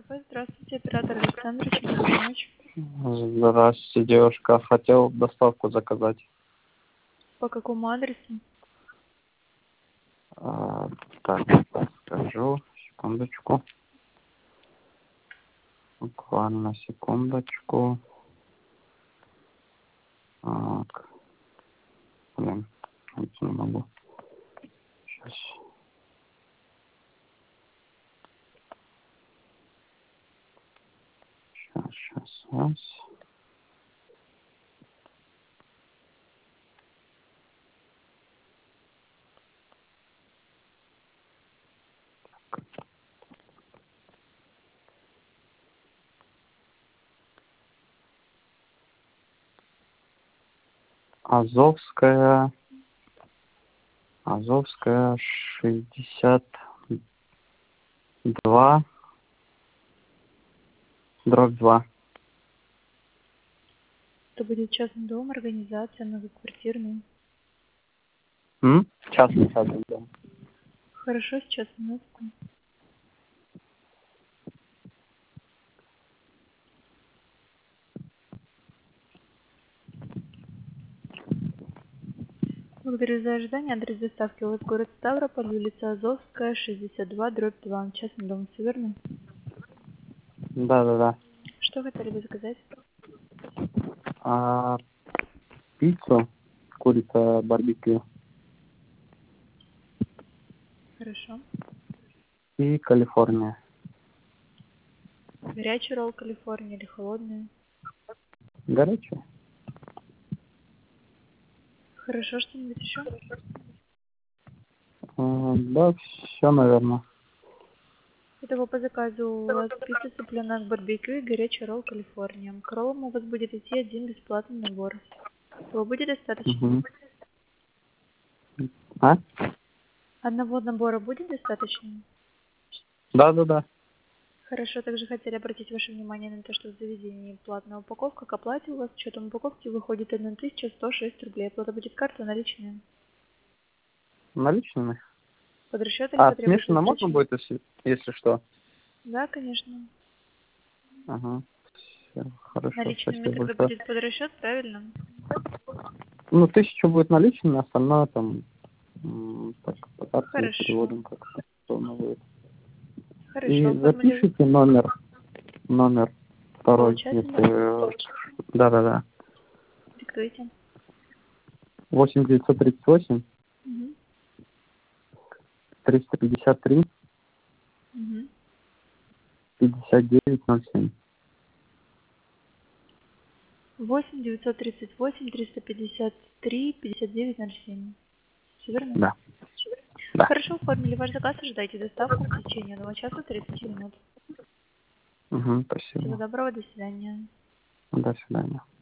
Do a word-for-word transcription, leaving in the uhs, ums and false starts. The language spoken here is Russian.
кафе. Здравствуйте, оператор Александр, чем могу помочь? Здравствуйте, девушка. Хотел доставку заказать. По какому адресу? А, так, скажу. Секундочку. Буквально секундочку. Так. Блин, найти не могу. Сейчас. Сейчас, сейчас, сейчас. Азовская. Азовская шестьдесят два. Дробь два. Это будет частный дом, организация, многоквартирный. М? Частный, частный дом. Хорошо, сейчас минутку. Благодарю за ожидание. Адрес доставки у вас город Ставрополь, улица Азовская, шестьдесят два, дробь два. Частный дом, все верно? Да, да, да. Что хотели бы заказать? А, пиццу, курица барбекю Хорошо. и Калифорния. Горячий ролл Калифорния или холодный? Горячая? Хорошо, что-нибудь еще? А, да, все, наверное. Итого по заказу у вас пицца цыпленок барбекю и горячий ролл Калифорния. К роллам у вас будет идти один бесплатный набор. Его будет достаточно? Угу. А? Одного набора будет достаточно? Да, да, да. Хорошо, также хотели обратить ваше внимание на то, что в заведении платная упаковка. К оплате у вас с учетом упаковки выходит тысяча сто шесть рублей. Оплата будет карта наличная. Наличными? Под расчет или А, потребуется смешано можно сдача? будет, если, если что? Да, конечно. Ага. Все, хорошо, Наличными спасибо тогда большое. будет под расчет, правильно? Ну, тысяча будет наличными, остальное там м, так, по карте Хорошо. переводим как-то. Полно будет. Хорошо, И оформили запишите номер, номер второй, получателя. если... Да, да, да. Диктуйте. восемь девятьсот тридцать восемь Угу. триста пятьдесят три Угу. пятьдесят девять ноль семь. восемь девятьсот тридцать восемь триста пятьдесят три пятьдесят девять ноль семь. Все верно? Да, да. Хорошо, оформили ваш заказ, ожидайте доставку в течение одного часа тридцати минут. Угу, Всего спасибо. доброго, до свидания. До свидания.